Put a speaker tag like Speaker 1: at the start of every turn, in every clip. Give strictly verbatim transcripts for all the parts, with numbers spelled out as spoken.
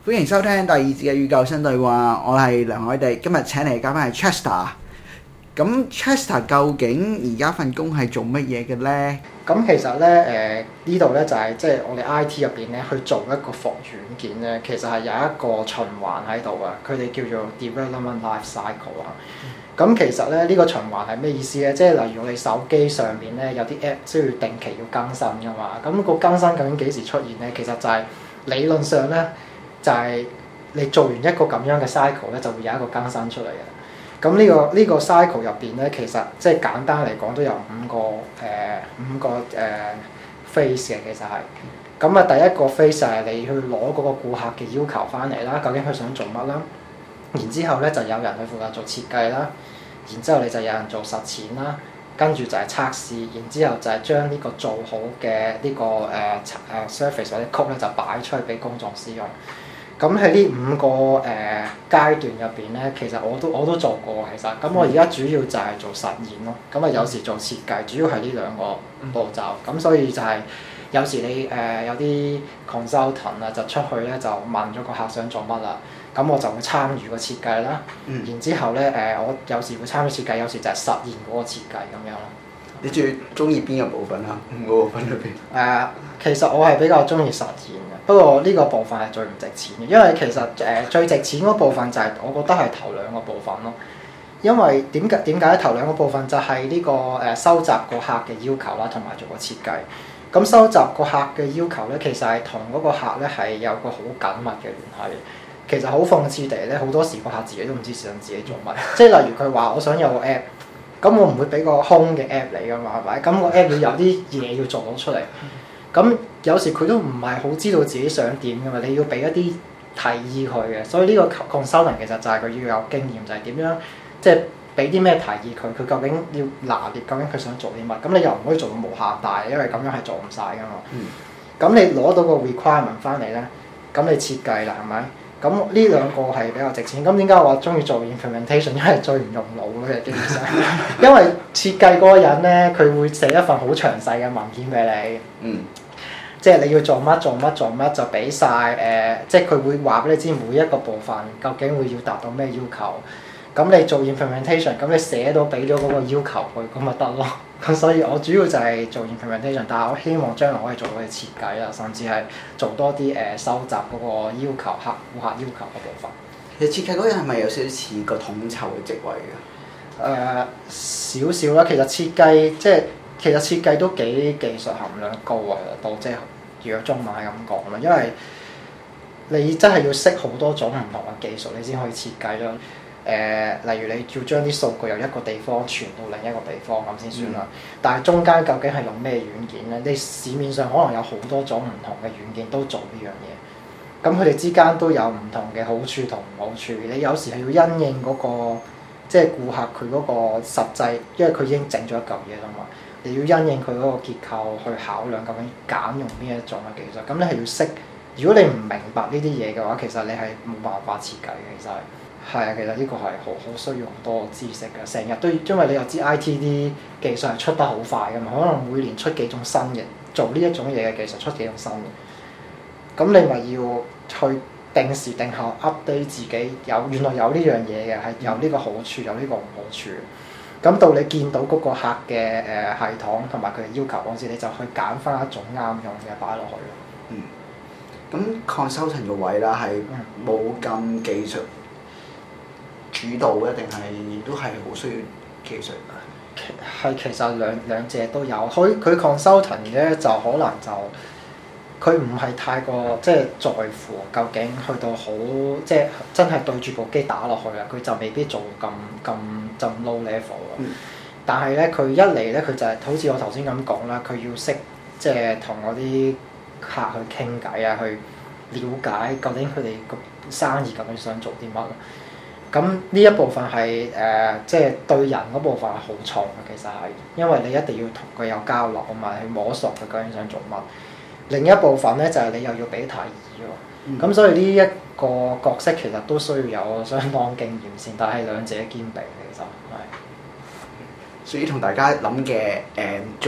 Speaker 1: 歡迎收聽第二節嘅宇宙新對話，我係梁凱迪，今日請嚟嘅嘉賓係 Chester。咁 Chester 究竟而家份工係做乜嘢嘅咧？
Speaker 2: 咁其實咧，誒呢度咧就係即係我哋 I T 入邊咧去做一個服軟件咧，其實係有一個循環喺度啊。佢哋叫做 development life cycle 啊。咁、嗯、其實咧呢、呢個循環係咩意思咧？即係例如我哋手機上面咧有啲 app 需要定期要更新噶嘛。咁、個更新究竟幾時出現咧？其實就係理論上咧，就係、係、你做完一個咁樣嘅 cycle 咧，就會有一個更新出嚟嘅。咁呢、呢個呢、呢個 cycle 入邊咧，其實即係簡單嚟講都有五個誒、呃、五個誒、呃、phase 嘅，其實係。咁啊，第一個 phase 就係你去攞嗰個顧客嘅要求翻嚟啦，究竟佢想做乜啦？然之後咧就有人去負責做設計啦，然之後你就有人做實踐啦，跟住就係測試，然之後就係將呢個做好嘅呢、呢個誒誒、呃、service 或者 code 咧就擺出去俾公眾使用。咁喺呢五個誒、呃、階段入邊咧，其實我都我都做過其實，咁我而家主要就係做實驗咯，咁啊有時做設計，主要係呢兩個步驟，咁所以就係有時你誒、呃、有啲 consultant 啊就出去咧就問咗個客想做乜啦，咁我就會參與個設計啦，嗯、然之後咧誒、呃、我有時會參與設計，有時就係實驗嗰個設計咁樣咯。
Speaker 1: 你最中意邊個部分啊？五個部分裏邊？誒、
Speaker 2: 呃，其實我係比較中意實驗嘅，不過呢個部分係最唔值錢嘅，因為其實誒、呃、最值錢嗰部分就係、是、我覺得係頭兩個部分咯。因為點解點解頭兩個部分就係呢、這個誒、呃、收集個客嘅要求啦，同埋做個設計。咁收集個客嘅要求咧，其實係同嗰個客咧係有個好緊密嘅聯繫。其實好諷刺地咧，好多時個客自己都唔知想自己做乜。即係例如佢話我想有個 app。咁我唔會俾個空嘅 app 你噶嘛，係咪？咁個 app 要有啲嘢要做到出嚟。咁有時佢都唔係好知道自己想點噶嘛，你要俾一啲提議佢嘅。所以呢個 consultant 其實就係佢要有經驗，就係、是、點樣即係俾啲咩提議佢，佢究竟要拿捏究竟佢想做啲乜。咁你又唔可以做到無限大，因為咁樣係做唔晒噶嘛。咁、嗯、你攞到個 requirement 翻嚟咧，咁你設計啦，係咪？咁呢兩個係比較值錢。咁點解我中意做 implementation？ 因為最唔用腦嘅基本上，因為設計嗰個人咧，佢會寫一份好詳細嘅文件俾你。嗯。即係你要做乜做乜做乜就俾晒誒，即係佢會話俾你知每一個部分究竟會要達到咩要求。咁你做 implementation， 咁你寫到俾咗嗰個要求佢，咁咪得咯。咁所以我主要就係做 implementation， 但係我希望將來可以做到嘅設計啦，甚至係做多啲誒、呃、收集嗰個要求客顧客要求嘅部分。
Speaker 1: 其實設計嗰樣係咪有少少似個統籌嘅職位㗎？誒、
Speaker 2: 呃，少少啦。其實設計即係其實設計都幾技術含量高啊，到即係如果中文係咁講啦，因為你真係要識好多種唔同嘅技術，你先可以設計咯。誒、呃，例如你要將啲數據由一個地方傳到另一個地方咁先算啦。嗯、但係中間究竟係用咩軟件咧？你市面上可能有好多種唔同嘅軟件都做呢樣嘢。咁佢哋之間都有唔同嘅好處同唔好處。你有時係要因應嗰、嗰個即係顧客佢嗰個實際，因為佢已經整咗一嚿嘢啦嘛。你要因應佢嗰個結構去考量究竟揀用邊一種嘅技術。咁你係要識。如果你唔明白呢啲嘢嘅話，其實你係冇辦法設計嘅。其實係。係啊，其實呢個係好好需要好多知識嘅，成日都因為你又知 I T 啲技術係出得好快㗎嘛，可能每年出幾種新嘅，做呢一種嘢嘅技術出幾種新嘅，咁你咪要去定時定候 update 自己有原來有呢樣嘢嘅，係有呢個好處有呢個唔好處，咁到你見到嗰個客嘅誒系統同埋佢嘅要求嗰時，你就去揀翻一種啱用嘅擺落去咯。
Speaker 1: 嗯。咁 consultant 個位啦，係冇咁技術主導嘅，定係都係好需要技術啊？
Speaker 2: 係其實兩兩者都有，佢佢 consultant 咧就可能就佢唔係太過即係在乎究竟去到好即係真係對住部機打落去啦，佢就未必做咁咁咁 low level 咯。嗯、但係咧，佢一嚟咧，佢就係、是、好似我頭先咁講啦，佢要識即係同嗰啲客去傾偈啊，去了解究竟佢哋個生意究竟想做啲乜。咁呢一部分係誒、呃，即係對人嗰部分係好重嘅，其實係，因為你一定要同佢有交流啊嘛，去摸索佢究竟想做乜。另一部分咧就係、是、你又要俾提議喎。咁、嗯、所以呢一個角色其實都需要有相當經驗先，但係兩者兼備其實係。
Speaker 1: 所以同大家諗嘅誒做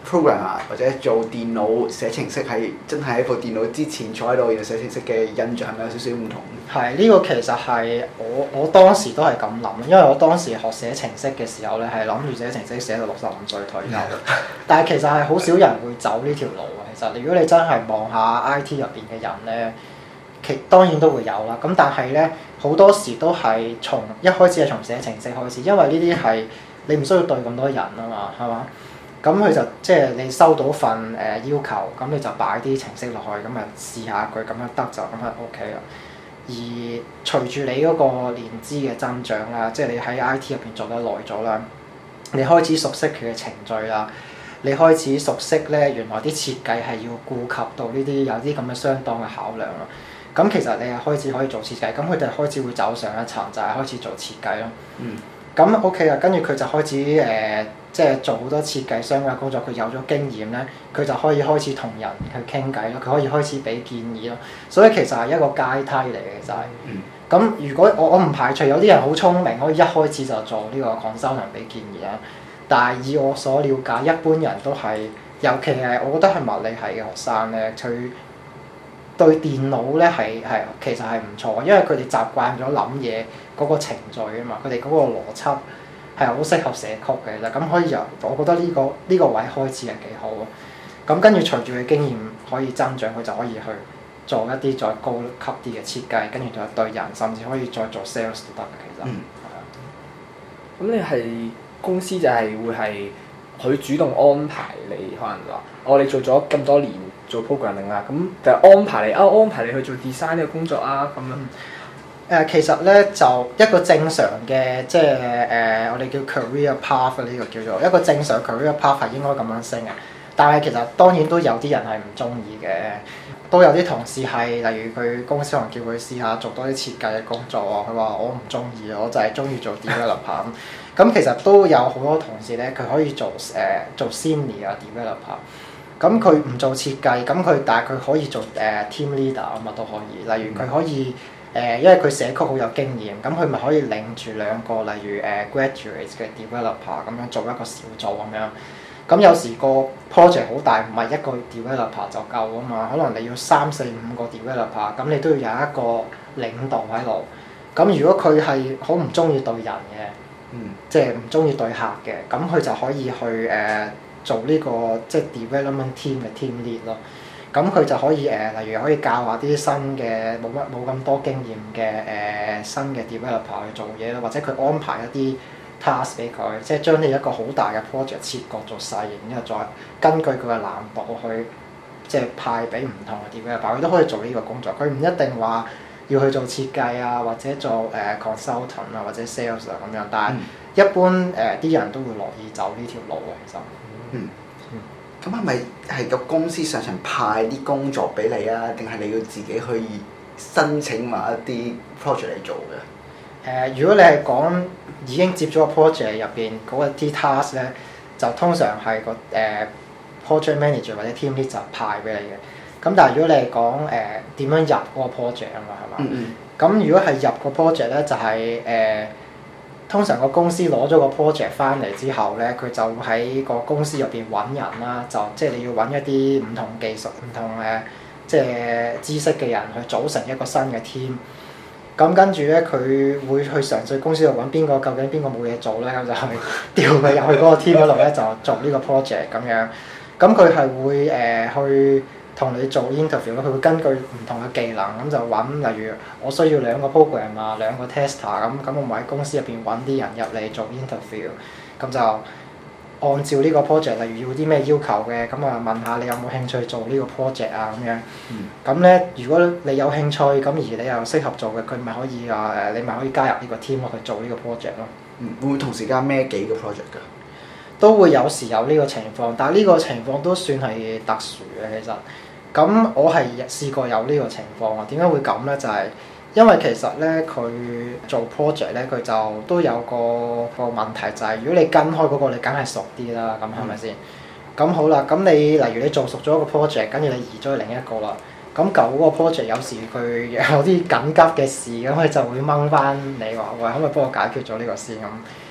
Speaker 1: programmer 或者做電腦寫程式係真係喺部電腦之前坐喺度然後寫程式嘅印象係咪有少少唔同？
Speaker 2: 係呢、這個其實係我我當時都係咁諗，因為我當時學寫程式嘅時候咧係諗住寫程式寫到六十五歲退休，但係其實係好少人會走呢條路嘅。其實如果你真係望下 I T 入邊嘅人咧，其當然都會有啦。咁但係咧好多時都係從一開始係從寫程式開始，因為呢啲係你唔需要對咁多人啊嘛，係嘛？咁佢就即係你收到份誒、呃、要求，咁你就擺啲程式落去，咁啊試下佢咁樣得就咁啊 OK 啦。而隨住你嗰個年資嘅增長啦，即係你喺 I T 入邊做得耐咗啦，你開始熟悉佢嘅程序啦，你開始熟悉咧原來啲設計係要顧及到呢啲有啲咁嘅相當嘅考量啦。咁其實你係開始可以做設計，咁佢哋開始會走上一層，就係、是、開始做設計咯。
Speaker 1: 嗯。咁
Speaker 2: OK 啦，跟住佢就開始誒。呃即係做好多設計相關嘅工作，佢有咗經驗咧，佢就可以開始同人去傾偈咯，佢可以開始俾建議咯。所以其實係一個階梯嚟嘅，其實係。咁、嗯、如果我我唔排除有啲人好聰明，可以一開始就做呢個 consultant 俾建議啦。但係以我所了解，一般人都係，尤其係我覺得係物理系嘅學生咧，佢對電腦咧係係其實係唔錯，因為佢哋習慣咗諗嘢嗰個程序啊嘛，佢哋嗰個邏輯。係好適合寫曲嘅，其實咁可以由我覺得呢、這個呢、這個位開始係幾好咯。咁跟住隨住佢經驗可以增長，佢就可以去做一啲再高級啲嘅設計，跟住再對人，甚至可以再做 sales 都得嘅。其實，
Speaker 3: 嗯，係啊。咁你係公司就係會係佢主動安排你，可能話哦，你做咗咁多年做 programming 啦，咁就安排你啊，安排你去做 design 呢個工作啊，咁樣。
Speaker 2: 誒、呃、其實咧就一個正常嘅即係誒、呃、我哋叫 career path 呢個叫做一個正常 career path 係應該咁樣升嘅，但係其實當然都有啲人係唔中意嘅，都有啲同事係例如佢公司可能叫佢試下做多啲設計嘅工作啊，佢話我唔中意，我就係中意做 developer 咁。其實都有好多同事咧，佢可以做誒、呃、做 senior developer，咁佢唔做設計，咁佢但係佢可以做誒、呃、team leader 啊嘛都可以，例如佢可以。誒、呃，因為佢寫曲好有經驗，咁佢咪可以領住兩個，例如誒、呃、graduate 嘅 developer 咁樣做一個小組咁樣。咁有時個 project 好大，唔係一個 developer 就夠啊嘛，可能你要三四五個 developer，咁你都要有一個領導喺度。咁如果佢係好唔中意對人嘅，嗯，即係唔中意對客嘅，咁佢就可以去誒、呃、做呢、這個即係 development team 嘅 team lead 咯。咁佢就可以誒、呃，例如可以教下啲新嘅冇乜冇咁多經驗嘅誒、呃、新嘅 developer 去做嘢咯，或者佢安排一啲 task 俾佢，即係將你一個好大嘅 project 切割做細型，然後再根據佢嘅難度去即係派俾唔同嘅 developer，佢都可以做呢個工作。佢唔一定話要去做設計啊，或者做誒、呃、consultant 啊，或者 sales 啊咁樣，但係一般誒啲、呃、人都會樂意走呢條路嘅，其實。
Speaker 1: 嗯。咁係咪係個公司上層派啲工作俾你啊？定係你要自己去申請埋一啲 project 嚟做嘅？
Speaker 2: 誒、呃，如果你係講已經接咗個 project 入邊嗰一啲 task 咧，就通常係個誒、呃、project manager 或者 team lead 就派俾你嘅。咁但係如果你係講誒點樣入嗰個 project 啊嘛，係嘛？嗯嗯。咁如果係入個 project 咧，就係、是、誒。呃通常個公司攞咗個 project 翻嚟之後咧，佢就喺個公司入邊揾人啦，就即係你要揾一啲唔同技術、唔同誒即係知識嘅人去組成一個新嘅 team。咁跟住咧，佢會去嘗試公司度揾邊個，究竟邊個冇嘢做咧，咁就去調佢入去嗰個 team 嗰度咧，就做呢個 project 咁樣。咁佢係會誒、呃、去。同你做 interview 咯，佢會根據唔同嘅技能咁就揾，例如我需要兩個 program 啊，兩個 tester 咁，咁我咪喺公司入邊揾啲人入嚟做 interview，咁就按照呢個 project，例如要啲咩要求嘅，咁啊問下你有冇興趣做呢個 project 啊咁樣。咁咧、嗯，如果你有興趣，咁而你又適合做嘅，佢咪可以啊誒，你咪可以加入呢個 team 去做呢個 project 咯。
Speaker 1: 嗯，會唔會同時間孭幾個 project 㗎？
Speaker 2: 都會有時有呢個情況，但係呢個情況都算係特殊嘅其實。咁我係試過有呢個情況啊，點解會咁咧？就係、是、因為其實咧，佢做 project 咧，佢就都有個個問題，就係、是、如果你跟開嗰、那個，你梗係熟啲啦，咁係咪先？咁、嗯、好啦，咁你例如你做熟咗一個 project，跟住你移咗去另一個啦，咁舊嗰個 project 有時佢有啲緊急嘅事，咁佢就會掹翻你話，喂，可唔可以幫我解決咗呢個先咁？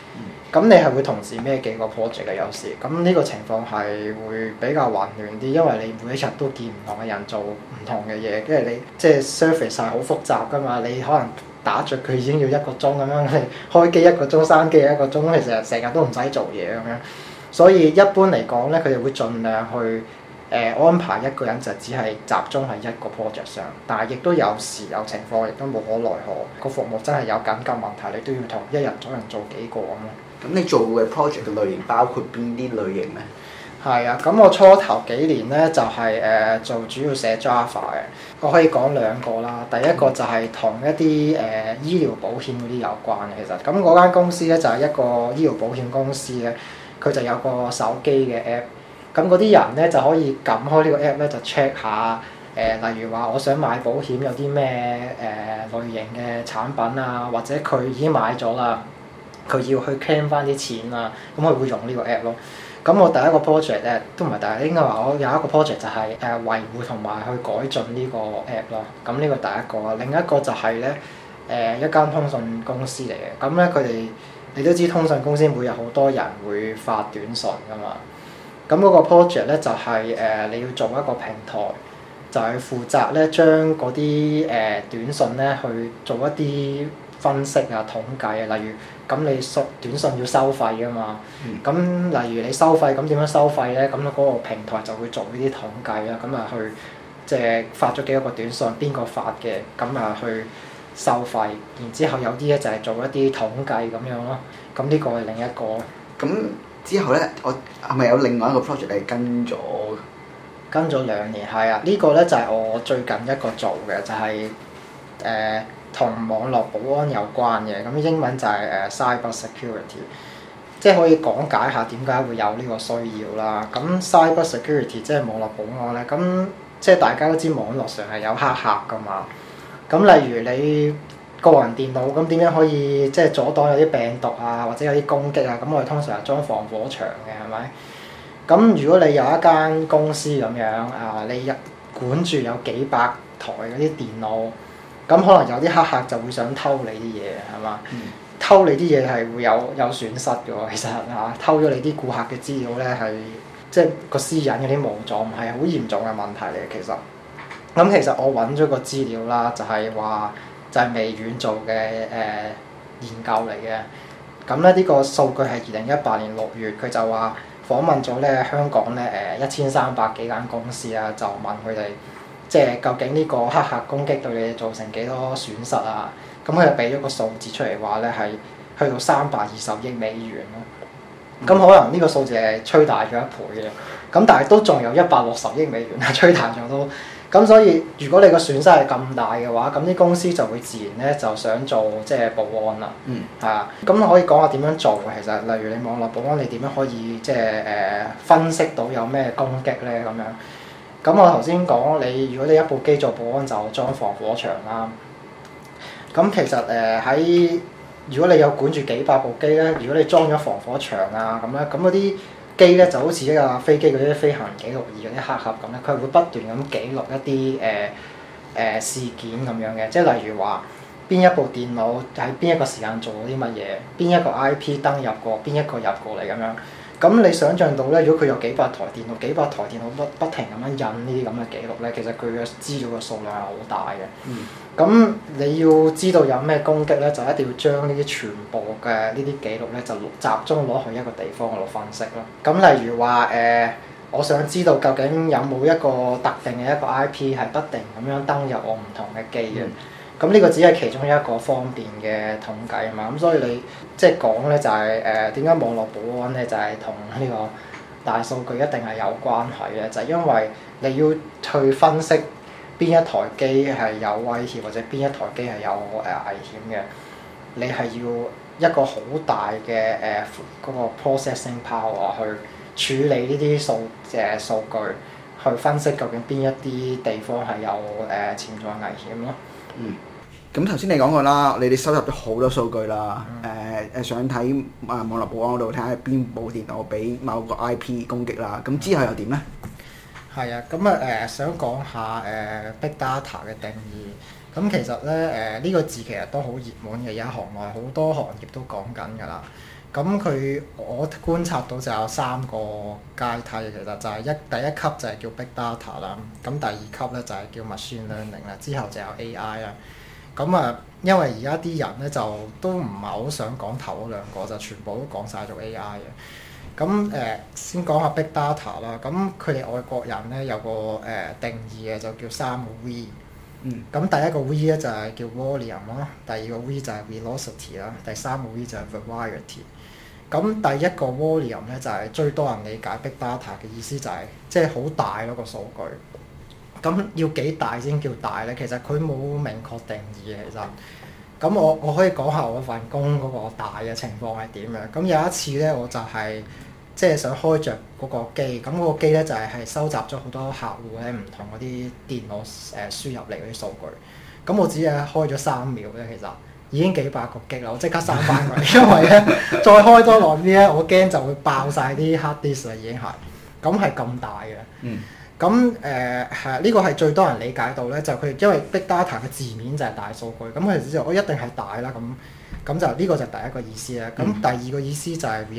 Speaker 2: 咁你係會同時孭幾個 project 嘅有時，咁呢個情況係會比較混亂啲，因為你每一日都見唔同嘅人做唔同嘅嘢，跟住你即係 service 係好複雜噶嘛，你可能打着佢已經要一個鐘咁樣，你開機一個鐘，閂機一個鐘，其實成日都唔使做嘢咁樣。所以一般嚟講咧，佢哋會盡量去誒、呃、安排一個人就只係集中喺一個 project 上，但係亦都有時有情況，亦都無可奈何，個服務真係有緊急問題，你都要同一人左人做幾個咁咯。
Speaker 1: 咁你做嘅 project 嘅類型包括邊啲類型咧？
Speaker 2: 係啊，咁我初頭幾年咧就係、是、誒、呃、做主要寫 Java 嘅，我可以講兩個啦。第一個就係同一啲誒、呃、醫療保險嗰啲有關嘅，其實咁嗰間公司咧就係、是、一個醫療保險公司咧，佢就有個手機嘅 app，咁嗰啲人咧就可以撳開呢個 app 咧就 check 下誒、呃，例如話我想買保險有啲咩誒類型嘅產品啊，或者佢已經買咗啦。佢要去 claim 翻啲錢啊，咁佢會用呢個 app 咯。咁我第一個 project 咧都唔係，但係應該話我有一個 project 就係誒維護同埋去改進呢個 app 咯。咁呢個第一個啊，另一個就係咧誒一間通訊公司嚟嘅。咁咧佢哋你都知通訊公司每日好多人會發短信噶嘛。咁嗰個 project 咧就係、是、誒、呃、你要做一個平台，就係、是、負責咧將嗰啲誒短信咧去做一啲分析啊、統計啊，例如咁你收短信要收費㗎嘛，咁、嗯、例如你收費咁點樣收費咧？咁嗰個平台就會做呢啲統計啦，咁啊去即係發咗幾多個短信，邊個發嘅，咁啊去收費，然之後有啲咧就係做一啲統計咁樣咯，咁呢個係另一個。
Speaker 1: 咁之後咧，我係咪有另外一個 project 係跟咗？
Speaker 2: 跟咗兩年，係啊，呢、這個咧就係我最近一個做嘅，就係、是、誒。呃同網絡保安有關嘅，咁英文就係誒 cyber security，即係可以講解下點解會有呢個需要啦。咁 cyber security 即係網絡保安咧，咁即係大家都知網絡上係有黑客噶嘛。咁例如你個人電腦，咁點樣可以即係阻擋有啲病毒啊，或者有啲攻擊啊？咁我哋通常係裝防火牆嘅，係咪？咁如果你有一間公司咁樣啊，你入管住有幾百台嗰啲電腦。咁可能有啲黑客就會想偷你啲嘢，係嘛？嗯、偷你啲嘢係會有有損失嘅喎，其實嚇、啊、偷咗你啲顧客嘅資料咧，係即係個私隱嗰啲無助，唔係好嚴重嘅問題嚟嘅。其實咁其實我揾咗個資料啦，就係、是、話就係、是、微軟做嘅誒、呃、研究嚟嘅。咁咧呢個數據係二零一八年六月，佢就話訪問咗咧香港咧誒一千三百幾間公司啊，就問佢哋。即係究竟呢個黑客攻擊對你哋造成幾多損失啊？咁佢就俾咗個數字出嚟話咧係去到三百二十億美元咯。咁、嗯、可能呢個數字係吹大咗一倍嘅，咁但係都仲有一百六十億美元係吹大咗都。咁所以如果你個損失係咁大嘅話，咁啲公司就會自然咧就想做即係保安啦。嗯。係啊，咁可以講下點樣做嘅？其實例如你網絡保安，你點樣可以即係誒、呃、分析到有咩攻擊咧咁樣？咁我頭先講你，如果你一部機做保安就裝防火牆啦。咁其實誒喺、呃、如果你有管住幾百部機咧，如果你裝咗防火牆啊咁咧，咁嗰啲機咧就好似一架飛機嗰啲飛行記錄儀嗰啲黑盒咁咧，佢係會不斷咁記錄一啲誒誒事件咁樣嘅，即係例如話邊一部電腦喺邊一個時間做咗啲乜嘢，邊一個 I P 登入過，邊一個入過嚟咁樣。咁你想象到咧，如果佢有幾百台電腦，幾百台電腦不不停咁樣印呢啲咁嘅記錄咧，其實佢嘅資料嘅數量係好大嘅。咁、嗯、你要知道有咩攻擊咧，就一定要將呢啲全部嘅呢啲記錄咧，就集中攞去一個地方嗰度分析咯。咁例如話誒、呃，我想知道究竟有冇一個特定嘅一個 I P 係不停咁樣登入我唔同嘅機嘅。嗯咁呢個只係其中一個方便嘅統計啊嘛，咁所以你即係講咧就係誒點解網絡保安咧就係同呢個大數據一定係有關係嘅，就係、是、因為你要去分析邊一台機係有威脅或者邊一台機係有誒危險嘅，你係要一個好大嘅誒嗰個 processing power 去處理呢啲數誒數據，去分析究竟邊一啲地方係有誒潛在危險咯。
Speaker 1: 嗯。咁頭先你講過啦，你哋收入咗好多數據啦，誒誒、嗯呃、想睇啊網絡保安嗰度睇下邊部電腦俾某個 I P 攻擊啦，咁之後又點咧？
Speaker 2: 係啊，咁啊誒想講下誒、呃、Big Data 嘅定義。咁其實咧誒呢、呃這個字其實都好熱門嘅，而家行內好多行業都講緊㗎啦。 咁佢我觀察到就有三個階梯，其實就係一第一級就係叫 Big Data 啦，咁第二級咧就係叫 Machine Learning 啦，之後就有 A I 啦。咁啊，因為而家啲人咧就都唔係好想講頭嗰兩個，就全部都講晒做 A I 嘅。咁誒、呃、先講下 Big Data 啦，咁佢哋外國人咧有個誒、呃、定義嘅，就叫三個 V。
Speaker 1: 嗯。
Speaker 2: 咁第一個 V 咧就係叫 Volume 啦，第二個 V 就係 Velocity 啦，第三個 V 就係 Variety。咁第一個 Volume 咧就係最多人理解 Big Data 嘅意思，就係即係好大嗰個數據。咁要幾大先叫大咧？其實佢冇明確定義嘅，其實。咁我我可以講下我份工嗰個大嘅情況係點樣。咁有一次咧，我就係即係想開着嗰個機，咁嗰個機咧就係係收集咗好多客戶咧唔同嗰啲電腦誒輸入嚟嗰啲數據。咁我只係開咗三秒咧，其實已經幾百個 G 啦，我即刻刪翻佢，因為咧再開多耐啲咧，我驚就會爆晒啲 hard disk 啦，已經係。咁係咁大嘅。嗯。咁誒係呢個係最多人理解到咧，就佢、是、因為 Big Data 嘅字面就係大數據，咁佢哋知道我一定係大啦，咁咁就呢、這個就第一個意思啦。咁、嗯、第二個意思就係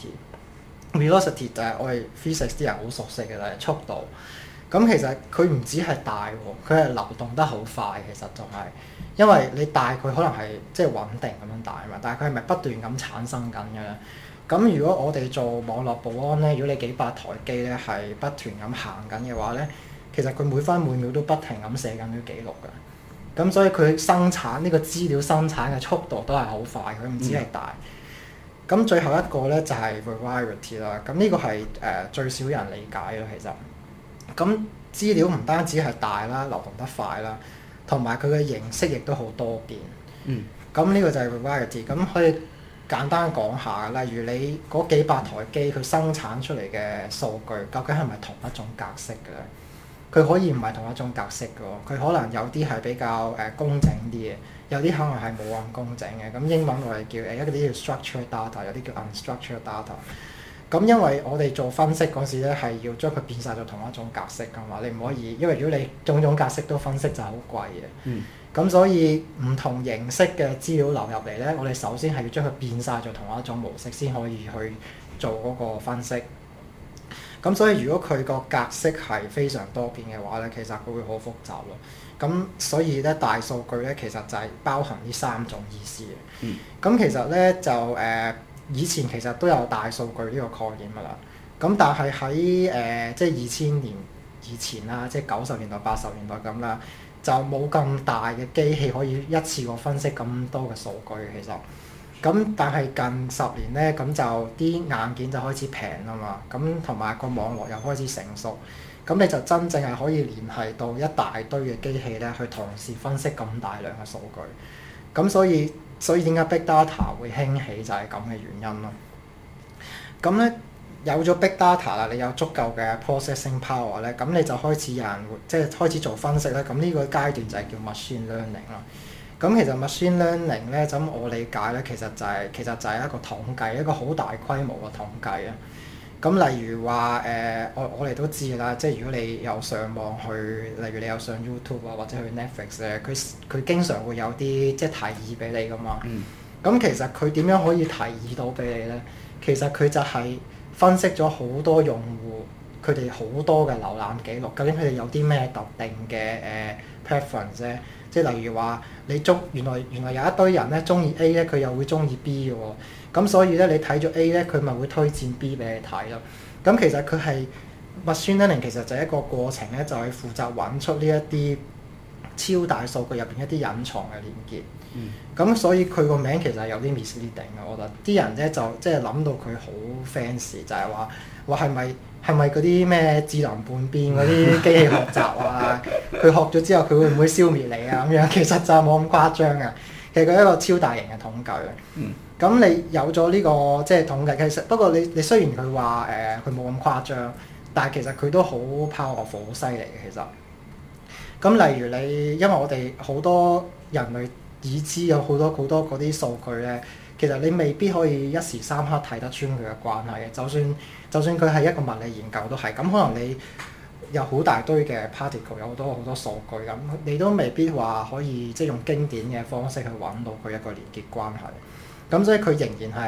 Speaker 2: velocity，velocity 就係我哋 physics 啲人好熟悉嘅就係速度。咁其實佢唔止係大喎，佢係流動得好快，其實就係、是、因為你大佢可能係即係穩定咁樣大嘛，但係佢係咪不斷咁產生緊嘅咧？咁如果我哋做網絡保安咧，如果你幾百台機咧係不斷咁行緊嘅話咧，其實佢每分每秒都不停咁寫緊啲記錄㗎。咁所以佢生產呢、呢個資料生產嘅速度都係好快，佢唔止係大。咁、嗯、最後一個咧就係 variety 啦。咁呢個係誒、呃、最少人理解咯，其實。咁資料唔單止係大啦，流動得快啦，同埋佢嘅形式亦都好多變。嗯。咁呢個就係 variety。咁可以簡單講下，例如你嗰幾百台機佢生產出嚟嘅數據，究竟係咪同一種格式嘅咧？佢可以唔係同一種格式嘅喎，佢可能有啲係比較誒、呃、工整啲嘅，有啲可能係冇咁工整嘅。咁英文我哋叫誒一啲叫 structured data， 有啲叫 unstructured data。咁因為我哋做分析嗰時咧係要將佢變晒做同一種格式㗎嘛，你唔可以，因為如果你種種格式都分析就好貴嘅。嗯。咁所以唔同形式嘅資料流入嚟咧，我哋首先係要將佢變晒做同一種模式先可以去做嗰個分析。咁所以如果佢個格式係非常多變嘅話咧，其實佢會好複雜咯。咁所以咧大數據咧其實就係包含呢三種意思嘅。嗯。咁其實咧就誒、呃、以前其實都有大數據呢個概念㗎啦。咁但係喺誒即係二千年以前啦，即係九十年代八十年代咁啦。就冇咁大嘅機器可以一次過分析咁多嘅數據，其實咁但係近十年咧，咁就啲硬件就開始平啦嘛，咁同埋個網絡又開始成熟，咁你就真正係可以聯繫到一大堆嘅機器咧，去同時分析咁大量嘅數據，咁所以所以點解 Big Data 會興起就係咁嘅原因咯。咁咧。有咗 Big Data 啦，你有足夠嘅 processing power 咧，咁你就開始有人會即係開始做分析咧。咁呢個階段就係叫 machine learning 啦。咁其實 machine learning 咧，咁我理解咧，其實就係、是、其實就係一個統計，一個好大規模嘅統計啊。咁例如話誒、呃，我我哋都知啦，即係如果你有上網去，例如你有上 YouTube 啊，或者去 Netflix 咧，佢佢經常會有啲即係提議俾你噶嘛。嗯。咁其實佢點樣可以提議到俾你咧？其實佢就係、是分析咗好多用戶，佢哋好多嘅瀏覽記錄，究竟佢哋有啲咩特定嘅誒 preference 咧？即係例如話，你中原來原來有一堆人咧中意 A 咧，佢又會中意 B 嘅喎。咁所以咧，你睇咗 A 咧，佢咪會推薦 B 俾你睇咯。咁其實佢係 machine learning，其實就係一個過程咧，就係負責揾出呢一啲超大數據入邊一啲隱藏嘅連結。咁、嗯、所以佢個名其實係有啲 misleading 嘅，我覺得啲人咧就即係諗到佢好 fancy，就係話話係咪係咪嗰啲咩智能半邊嗰啲機器學習啊？佢學咗之後佢會唔會消滅你啊？咁樣其實就冇咁誇張嘅，其實佢係一個超大型嘅統計。嗯。咁你有咗呢、這個即係統計，其實不過你你雖然佢話誒佢冇咁誇張，但係其實佢都好 powerful 好犀利嘅其實。咁例如你因為我哋好多人類已知有好多好多嗰啲數據咧，其實你未必可以一時三刻睇得穿佢嘅關係嘅。就算就算佢係一個物理研究都係，咁可能你有好大堆嘅 particle，有好多好多數據咁，你都未必話可以即係用經典嘅方式去揾到佢一個連結關係。咁所以佢仍然係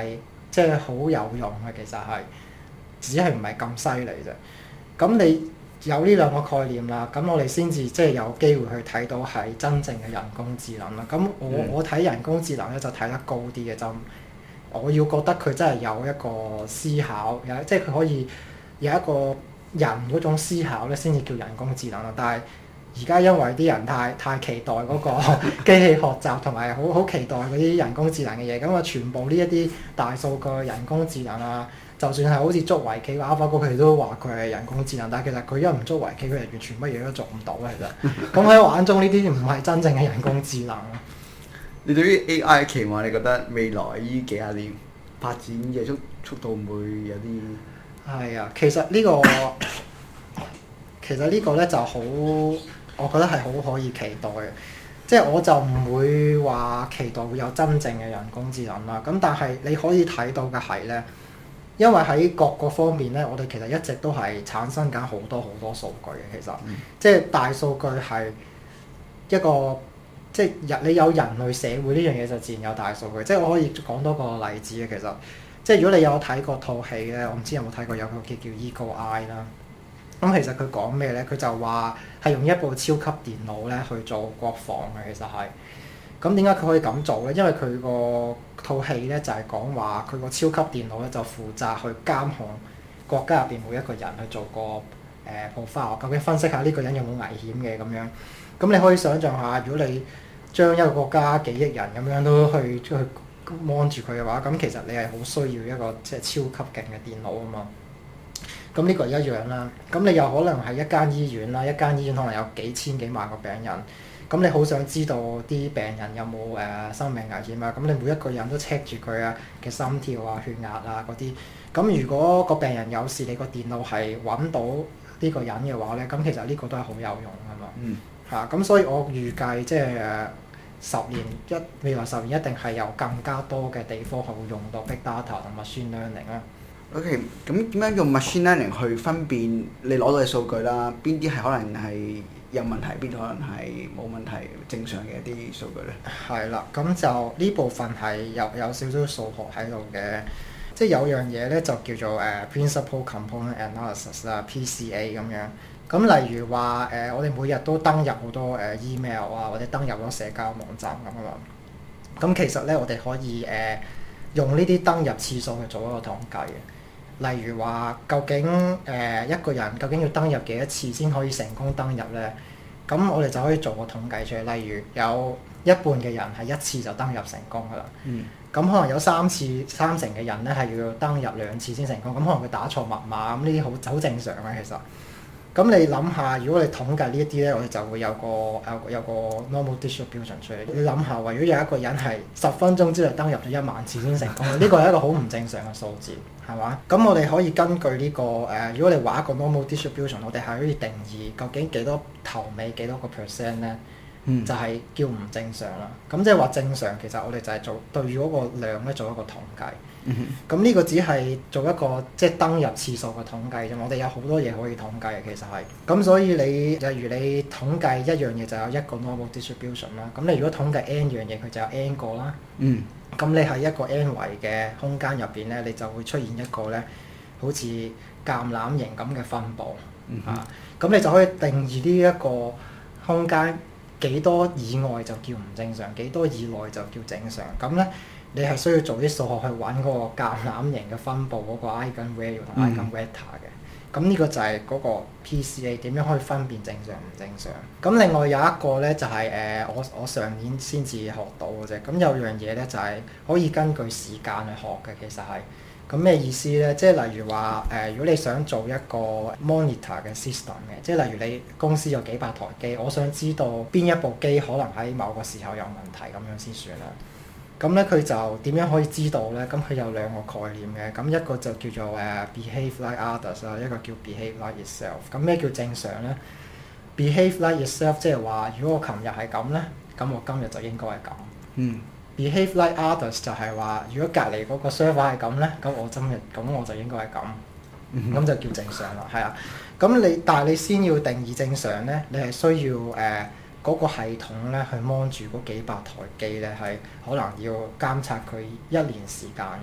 Speaker 2: 即係好有用嘅，其實係只係唔係咁犀利啫。咁你有呢兩個概念啦，咁我哋先至即係有機會去睇到係真正嘅人工智能啦。咁我、嗯、我睇人工智能咧就睇得高啲嘅，就我要覺得佢真係有一個思考，有即係佢可以有一個人嗰種思考咧，先至叫人工智能啦。但係而家因為啲人太太期待嗰個機器學習同埋好好期待嗰啲人工智能嘅嘢，咁啊全部呢一啲大數據人工智能啊，就算係好似捉圍棋嘅 AlphaGo，佢哋都話佢係人工智能，但係其實佢一唔捉圍棋，佢係完全乜嘢都做唔到嘅。其實咁喺我眼中呢啲唔係真正嘅人工智能。
Speaker 1: 你對於 A I 期望，你覺得未來呢幾廿年發展嘅速速度會有啲？
Speaker 2: 係啊，其實呢個其實呢個咧就好，我覺得係好可以期待嘅。即係我就唔會話期待會有真正嘅人工智能啦。咁但係你可以睇到嘅係咧，因為喺各個方面咧，我哋其實一直都係產生緊好多好多數據嘅。其實，嗯、即係大數據係一個。即係人，你有人類社會呢樣嘢就自然有大數據。即係我可以講多個例子嘅，其實即係如果你有睇過套戲咧，我唔知有冇睇過，有個叫叫 Eagle Eye 啦。咁其實佢講咩咧？佢就話係用一部超級電腦咧去做國防嘅，其實係。咁點解佢可以咁做咧？因為佢個套戲咧就係講話佢個超級電腦咧就負責去監控國家入邊每一個人去做個誒 profile，究竟分析下呢個人有冇危險嘅咁樣。咁你可以想象下，如果你將一個國家幾億人咁樣都去去望住佢嘅話，咁其實你係好需要一個即係超級勁嘅電腦啊嘛。咁呢個一樣啦。咁你又可能係一間醫院啦，一間醫院可能有幾千幾萬個病人。咁你好想知道啲病人有冇誒、呃、生命危險啊？咁你每一個人都 check 住佢啊嘅心跳啊、血壓啊嗰啲。咁如果個病人有事，你個電腦係揾到呢個人嘅話咧，咁其實呢個都係好有用啊嘛。嗯。嚇！咁、啊、所以我預計即係誒十年一未來十年一定係有更加多嘅地方係會用到 big data 同 machine learning 啦。
Speaker 1: OK，咁點樣用 machine learning 去分辨你攞到嘅數據啦？邊啲係可能係有問題，邊啲可能係冇問題正常嘅一啲數據咧？係
Speaker 2: 啦，咁就呢部分係有有少少數學喺度嘅，即係有樣嘢咧就叫做誒、uh, principal component analysis 啦 ，P C A 咁樣。咁例如話誒、呃，我哋每日都登入好多誒、呃、email 啊，或者登入咗社交網站咁啊嘛。咁其實咧，我哋可以誒、呃、用呢啲登入次數去做一個統計嘅。例如話，究竟誒、呃、一個人究竟要登入幾多次先可以成功登入咧？咁我哋就可以做個統計出嚟。例如有一半嘅人係一次就登入成功㗎啦。嗯。咁可能有三次三成嘅人咧係要登入兩次先成功。咁可能佢打錯密碼，咁呢啲好好正常嘅其實。咁你諗下，如果你統計呢一啲咧，我哋就會有個有有個 normal distribution 出嚟。你諗下，如果有一個人係十分鐘之內登入咗一萬次先成功，呢個係一個好唔正常嘅數字，係嘛？咁我哋可以根據呢、這個誒、呃，如果你畫一個 normal distribution，我哋係可以定義究竟幾多頭尾幾多個 percent 咧，嗯、就係叫唔正常啦。咁即係話正常，其實我哋就係做對住嗰個量咧做一個統計。咁呢、嗯、個只係做一個即係登入次數嘅統計啫，我哋有好多嘢可以統計嘅，其實係。咁所以你例如你統計一樣嘢就有一個 normal distribution 啦。咁你如果統計 n 樣嘢，佢就有 n 個啦。嗯。咁你喺一個 n 維嘅空間入邊咧，你就會出現一個咧，好似橄欖形咁嘅分佈。嗯哼。啊，咁你就可以定義呢一個空間幾多以外就叫唔正常，幾多以內就叫正常。咁咧。你係需要做啲數學去揾嗰個橄欖形嘅分佈嗰個 eigenvalue 同 eigenvector 嘅，咁呢、嗯、個就係嗰個 P C A 點樣可以分辨正常唔正常。咁另外有一個咧就係、是、誒、呃、我我上年先至學到嘅啫。咁有樣嘢咧就係、是、可以根據時間去學嘅，其實係。咁咩意思咧？即係例如話誒、呃，如果你想做一個 monitor 嘅 system 嘅，即係例如你公司有幾百台機，我想知道邊一部機可能喺某個時候有問題咁樣先算啦。咁咧佢就點樣可以知道咧？咁佢有兩個概念嘅，咁一個就叫做誒、uh, behave like others 啦，一個叫 behave like itself。咁咩叫正常咧 ？behave like itself 即係話，如果我琴日係咁咧，咁我今日就應該係咁。嗯。behave like others 就係話，如果隔離嗰個 server 係咁咧，咁我今日咁我就應該係咁。嗯。咁就叫正常啦，係啊。咁你但係你先要定義正常咧，你係需要誒。Uh, 嗰個系統咧，去 mon 住嗰幾百台機咧，係可能要監察佢一年時間嘅。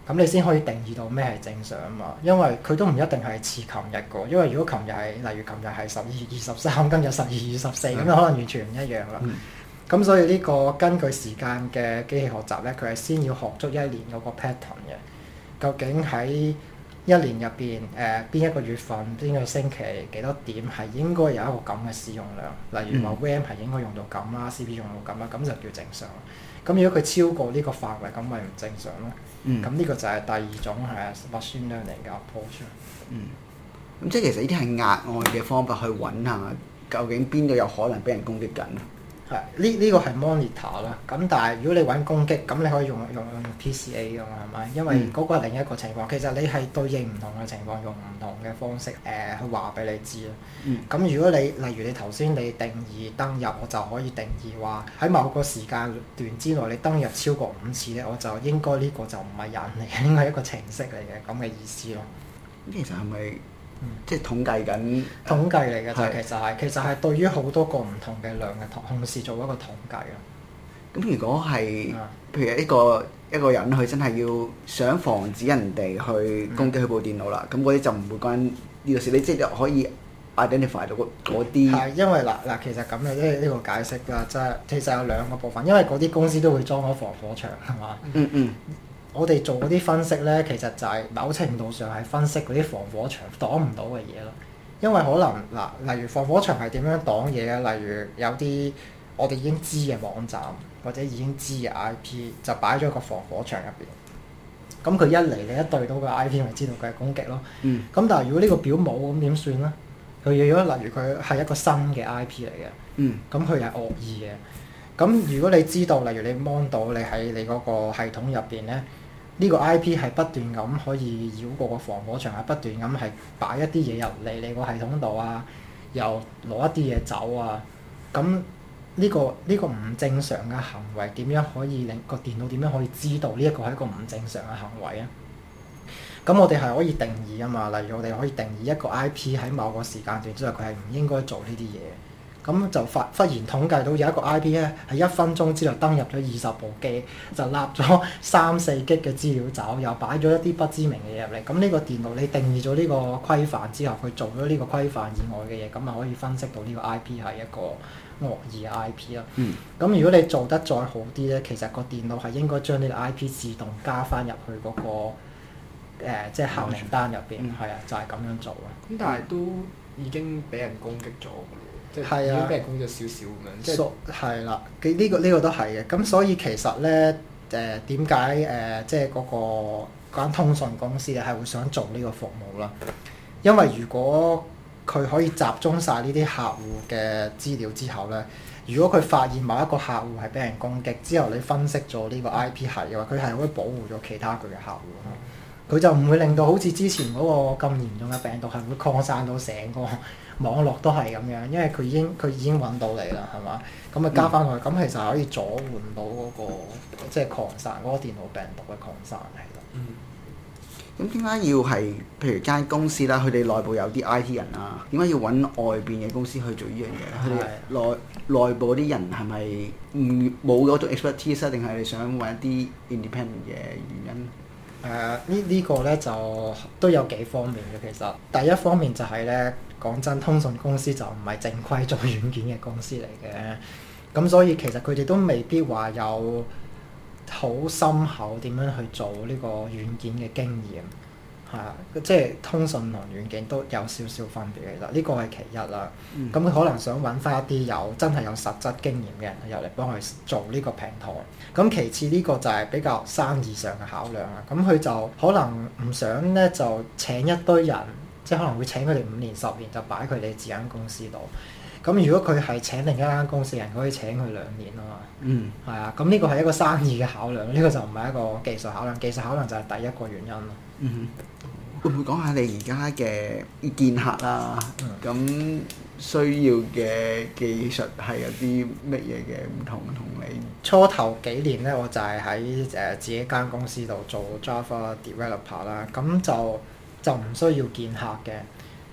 Speaker 2: 咁你先可以定義到咩係正常啊嘛。因為佢都唔一定係似琴日個，因為如果琴日係例如琴日係十二月二十三，今日十二月二十四，咁就可能完全唔一樣啦。咁、嗯、所以呢個根據時間嘅機器學習咧，佢係先要學足一年嗰個 pattern 嘅。究竟喺一年入邊誒邊一個月份、邊個星期幾多點係應該有一個咁嘅使用量？例如話 RAM 係應該用到咁啦，C P U 用到咁啦，咁就叫正常。咁如果佢超過呢個範圍，咁咪唔正常咯。咁呢、嗯、個就係第二種係 machine learning 嘅 approach。
Speaker 1: 嗯，咁即係其實呢啲係額外嘅方法去揾下究竟邊度有可能俾人攻擊緊。
Speaker 2: 係呢呢個係 monitor 啦。咁但係如果你揾攻擊，咁你可以用用用 P C A 㗎嘛，係咪？因為嗰個係另一個情況。其實你係對應唔同嘅情況，用唔同嘅方式誒、呃、去話俾你知咯。咁、嗯、如果你例如你頭先你定義登入，我就可以定義話喺某個時間段之內你登入超過五次咧，我就應該呢個就唔係人嚟嘅，應該係一個程式嚟嘅咁嘅意思咯。
Speaker 1: 咁其實係咪？即係統計緊，
Speaker 2: 統計嚟嘅就係其實係，其實係對於好多個唔同嘅量嘅同同時做一個統計咯。
Speaker 1: 咁如果係，譬如一個一個人佢真係要想防止人哋去攻擊佢部電腦啦，咁嗰啲就唔會關呢個事。你即係可以 identify 到嗰啲。係因為嗱嗱，其實咁嘅呢呢個解釋啦，即係其實有兩個部分，因為嗰啲公司都會裝咗防火牆係嘛。嗯嗯。我哋做嗰啲分析咧，其實就係某程度上係分析嗰啲防火牆擋唔到嘅嘢咯。因為可能嗱，例如防火牆係點樣擋嘢嘅？例如有啲我哋已經知嘅網站或者已經知嘅 I P 就擺咗個防火牆入邊。咁佢一嚟你一對到個 I P 咪知道佢係攻擊咯。嗯。咁但係如果呢個表冇咁點算咧？佢如果例如佢係一個新嘅 I P 嚟嘅。嗯。咁佢係惡意嘅。咁如果你知道，例如你 mon 到你喺你嗰個系統入邊咧。呢個 I P 係不斷咁可以繞過個防火牆，係不斷咁係擺一啲嘢入嚟你個系統度啊，又攞一啲嘢走啊。咁呢個呢個唔正常嘅行為點樣可以令個電腦點樣可以知道呢一個係一個唔正常嘅行為啊？咁我哋係可以定義啊嘛。例如我哋可以定義一個 I P 喺某個時間段之後佢係唔應該做呢啲嘢。咁就發忽然統計到有一個 I P 咧，係一分鐘之內登入咗二十部機，就立咗三四 G 嘅資料走，又擺咗一啲不知名嘅嘢入嚟。咁呢個電腦你定義咗呢個規範之後，佢做咗呢個規範以外嘅嘢，咁咪可以分析到呢個 I P 係一個惡意嘅 I P 啦。嗯。咁如果你做得再好啲咧，其實個電腦係應該將呢個 I P 自動加翻入去嗰、那個、呃、即係黑名單入邊。係啊、嗯，就係、是、咁樣做啊。咁
Speaker 3: 但係都已經俾人攻擊咗。即係已經俾人攻咗少少咁樣，即係
Speaker 2: 係啦。佢呢個呢個都係嘅。咁所以其實咧，誒點解誒即係嗰個間通訊公司咧係會想做呢個服務啦？因為如果佢可以集中晒呢啲客戶嘅資料之後咧，如果佢發現某一個客戶係俾人攻擊之後，你分析咗呢個 I P 係嘅話，佢係可以保護咗其他佢嘅客戶咯。佢就唔會令到好似之前嗰個咁嚴重嘅病毒係會擴散到成個網絡都係咁樣，因為佢已經佢已經揾到你啦，係嘛？咁啊加翻去，咁、嗯、其實可以阻緩到嗰、那個即係擴散嗰、那個電腦病毒嘅擴散係啦。嗯。
Speaker 1: 咁點解要係譬如間公司啦，佢哋內部有啲 I T 人啊，點解要揾外邊嘅公司去做呢樣嘢？佢哋內內部嗰啲人係咪唔冇嗰種 expertise 啊？定係你想揾一啲 independent 嘅原因？
Speaker 2: 誒、呃這個、呢呢個咧就都有幾方面嘅。其實第一方面就係咧，講真，通訊公司就唔係正規做軟件嘅公司嚟嘅，咁所以其實佢哋都未必話有好深厚點樣去做呢個軟件嘅經驗。係啊，即係通訊同軟件都有少少分別嘅。其實呢個係其一啦。咁佢、嗯、可能想揾翻一啲有真係有實質經驗嘅人入嚟幫佢做呢個平台。咁其次呢個就係比較生意上嘅考量啦。咁佢就可能唔想咧就請一堆人，即係可能會請佢哋五年十年就擺佢哋自間公司度。咁如果佢係請另一間公司人，佢可以請佢兩年啊嘛。嗯。係啊，咁呢個係一個生意嘅考量，呢、呢個就唔係一個技術考量。技術考量就係第一個原因咯。嗯。
Speaker 1: 會唔會講下你而家嘅見客啦？咁、嗯、需要嘅技術係有啲乜嘢嘅唔同同你？
Speaker 2: 初頭幾年咧，我就係喺誒自己間公司度做 Java developer 啦，咁就就唔需要見客嘅。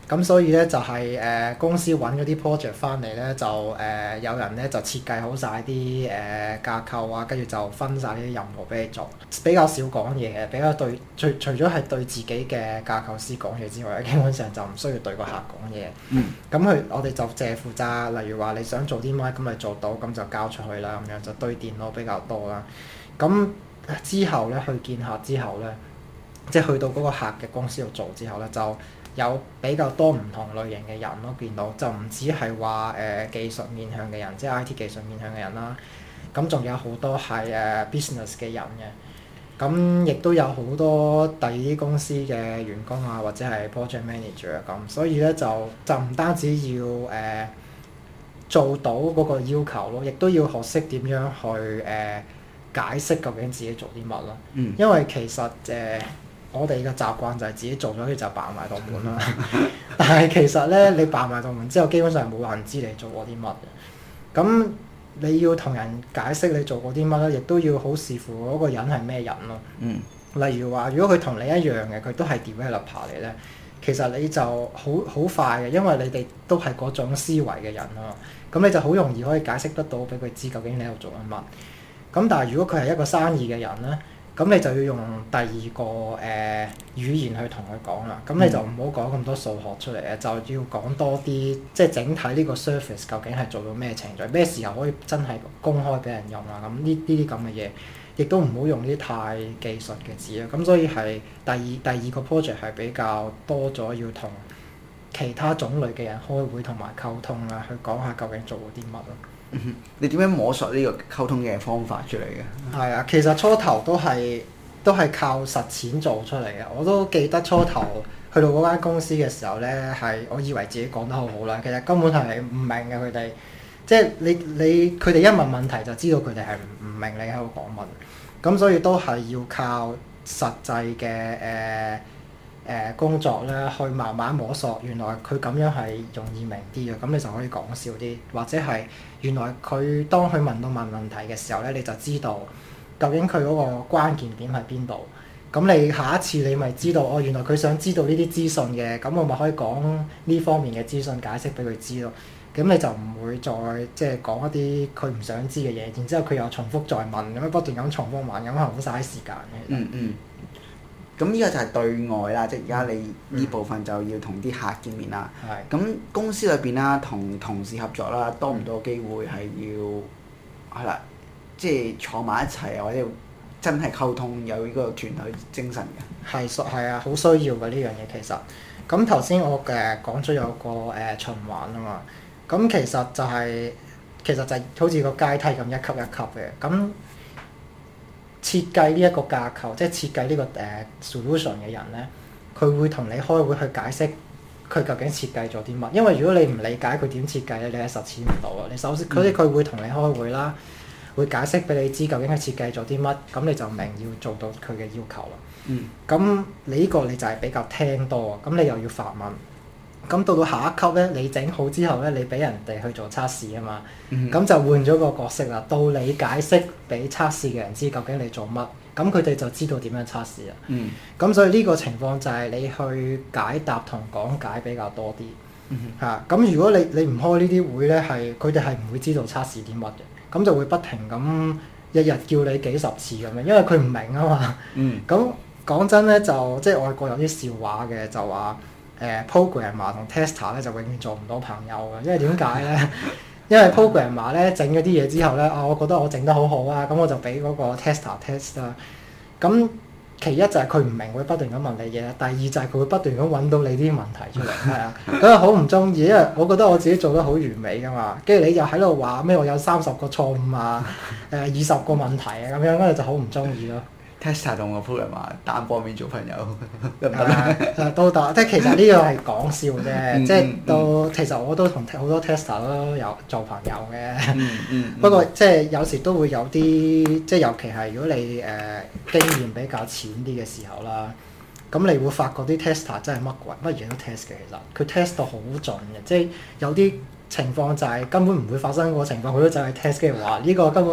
Speaker 2: 咁所以咧就係、是、誒、呃、公司揾嗰啲 project 翻嚟咧，就誒、呃、有人咧就設計好晒啲誒架構啊，跟住就分晒啲任務俾你做，比較少講嘢嘅，比較對除除咗係對自己嘅架構師講嘢之外，基本上就唔需要對個客講嘢。
Speaker 1: 嗯。
Speaker 2: 咁佢我哋就淨係負責，例如話你想做啲乜，咁你做到，咁就交出去啦，咁樣就堆電腦比較多啦。咁之後咧去見客之後咧，即係去到嗰個客嘅公司度做之後咧，就有比較多唔同類型嘅人咯，見到就唔止係話誒技術面向嘅人，即係 I T 技術面向嘅人啦。咁仲有好多係誒、呃、business 嘅人嘅，咁亦都有好多第二啲公司嘅員工啊，或者係 project manager 啊咁，所以咧就就唔單止要誒、呃、做到嗰個要求咯，亦都要學識點樣去誒、呃解釋究竟自己做啲乜咯，
Speaker 1: 嗯、
Speaker 2: 因為其實誒、呃、我哋嘅習慣就係自己做咗，跟住就扮埋道門啦。但係其實咧，你扮埋道門之後，基本上冇人知你做過啲乜嘅。咁你要同人解釋你做過啲乜咧，亦都要好視乎嗰個人係咩人咯。
Speaker 1: 嗯、
Speaker 2: 例如話，如果佢同你一樣嘅，佢都係 developer 嚟咧，其實你就好好快嘅，因為你哋都係嗰種思維嘅人啊。咁你就好容易可以解釋得到俾佢知究竟你喺度做緊乜。咁但係如果佢係一個生意嘅人咧，咁你就要用第二個誒、呃、語言去同佢講啦。咁你就唔好講咁多數學出嚟啊，就要講多啲，即係整體呢個 service 究竟係做到咩程序，咩時候可以真係公開俾人用啊？咁呢呢啲咁嘅嘢，亦都唔好用啲太技術嘅字啊。咁所以係第二第二個 project 係比較多咗要同其他種類嘅人開會同埋溝通啊，去講下究竟做過啲乜咯。
Speaker 1: 嗯、你點樣摸索呢個溝通嘅方法出嚟嘅？
Speaker 2: 係啊，其實初頭都係都係靠實踐做出嚟嘅。我都記得初頭去到嗰間公司嘅時候咧，係我以為自己講得好好啦，其實根本係唔明嘅佢哋。即係你你佢哋一問問題就知道佢哋係唔唔明你喺度講乜。咁所以都係要靠實際嘅誒。呃誒、呃、工作咧，去慢慢摸索，原來佢咁樣係容易明啲嘅，咁你就可以講笑啲，或者係原來佢當佢問到問問題嘅時候咧，你就知道究竟佢嗰個關鍵點喺邊度。咁你下一次你咪知道哦，原來佢想知道呢啲資訊嘅，咁我咪可以講呢方面嘅資訊解釋俾佢知咯。咁你就唔會再即係講一啲佢唔想知嘅嘢，然之後佢又重複再問，咁樣不斷咁重複問，咁係好嘥時間嘅。
Speaker 1: 嗯嗯。咁依個就係對外啦，即係而家你呢部分就要同啲客見面啦。咁、嗯、公司裏邊啦，同同事合作啦，多唔多機會係要係啦，即係坐埋一齊啊，或者真係溝通，有呢個團隊精神嘅。係
Speaker 2: 係係啊，好需要嘅呢樣嘢其實。咁頭先我誒講咗有個誒、呃、循環啊嘛，咁其實就係、是、其實就係好似個階梯咁一級一級嘅咁。設計呢一個架構，即係設計呢、這個誒、uh, solution 嘅人咧，佢會同你開會去解釋佢究竟設計咗啲乜。因為如果你唔理解佢點設計咧，你係實踐唔到啊。你首先佢佢會同你開會啦，會解釋俾你知究竟佢設計咗啲乜，咁你就明要做到佢嘅要求啦。
Speaker 1: 嗯。咁
Speaker 2: 你呢個你就係比較聽多啊，咁你又要發問。咁到到下一級咧，你整好之後咧，你俾人哋去做測試啊嘛，咁、嗯、就換咗個角色啦。到你解釋俾測試嘅人知究竟你做乜，咁佢哋就知道點樣測試啦。咁、嗯、所以呢個情況就係你去解答同講解比較多啲嚇。咁、嗯、如果你你唔開呢啲會咧，係佢哋係唔會知道測試啲乜嘅，咁就會不停咁日日叫你幾十次咁樣，因為佢唔明啊嘛。咁講、嗯、真咧，就即係外國有啲笑話嘅，就話。誒、uh, programmer 同 tester 咧就永遠做唔到朋友嘅，因為點解咧？因為 programmer 咧整咗啲嘢之後咧，啊我覺得我整得好好啊，咁我就俾嗰個 tester test 啦。咁其一就係佢唔明會不斷咁問你嘢，第二就係佢會不斷咁揾到你啲問題出嚟，係啊，咁啊好唔中意，因為我覺得我自己做得好完美噶嘛，跟住你又喺度話咩我有三十個錯誤啊，誒二十個問題啊咁樣，跟住就好唔中意咯。
Speaker 1: tester 同個 programmer 單方面做朋友得唔得？
Speaker 2: 誒都得，即係其實呢個係講笑啫，嗯、即係都其實我都同好多 tester 都有做朋友嘅。嗯嗯、不過即係有時都會有啲，即係尤其係如果你誒、呃、經驗比較淺啲嘅時候啦，咁你會發覺啲 tester 真係乜鬼乜嘢都 test 嘅，其實佢 test 到好盡嘅，即係有啲情況就係根本唔會發生嗰個情況，佢都就係 test 嘅話，呢個根本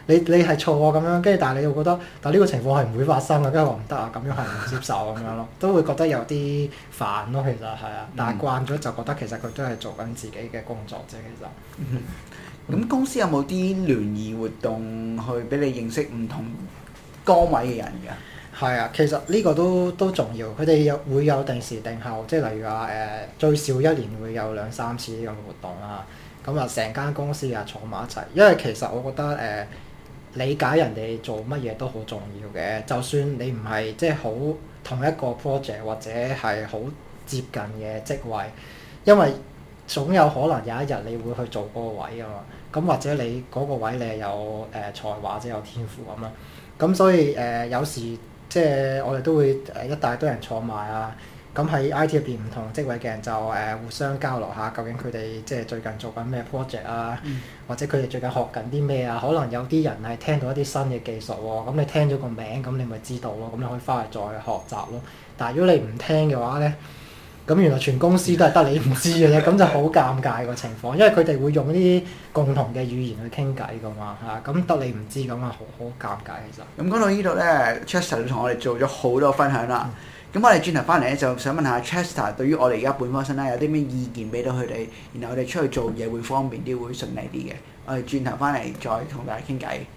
Speaker 2: 你你係錯喎咁樣，跟住但係你又覺得，但係呢個情況係唔會發生嘅，跟住話唔得啊，咁樣係唔接受咁樣咯，都會覺得有啲煩咯，其實係啊，但係慣咗就覺得其實佢都係做緊自己嘅工作啫，其實。
Speaker 1: 嗯咁公司有冇啲聯誼活動去俾你認識唔同崗位嘅人㗎？
Speaker 2: 係啊，其實呢個都都重要，佢哋有會有定時定候，即係例如話誒、呃、最少一年會有兩三次呢咁嘅活動啦。咁啊，成間公司啊坐埋一齊，因為其實我覺得誒、呃、理解人哋做乜嘢都好重要嘅，就算你唔係即係好同一個 project 或者係好接近嘅職位，因為總有可能有一日你會去做嗰個位啊嘛。咁或者你嗰個位你係有誒、呃、才華或者有天賦咁啦。咁所以誒、呃、有時即係我哋都會誒一大堆人坐埋啊。咁喺 I T 入邊唔同職位嘅人就誒、呃、互相交流下，究竟佢哋即係最近做緊咩 project 啊，嗯、或者佢哋最近學緊啲咩啊？可能有啲人係聽到一啲新嘅技術喎，咁你聽咗個名，咁你咪知道咯，咁你可以翻去再學習咯。但係如果你唔聽嘅話咧，咁原來全公司都係得你唔知嘅啫，咁就好尷尬個情況，因為佢哋會用啲共同嘅語言去傾偈噶嘛嚇，咁得你唔知咁啊，好好尷尬其實。
Speaker 1: 咁講到呢度咧 Chester 同我哋做咗好多分享啦。咁、嗯、我哋轉頭翻嚟咧，就想問下 Chester 對於我哋而家本科生咧有啲咩意見俾到佢哋，然後我哋出去做嘢會方便啲，會順利啲嘅。我哋轉頭翻嚟再同大家傾偈。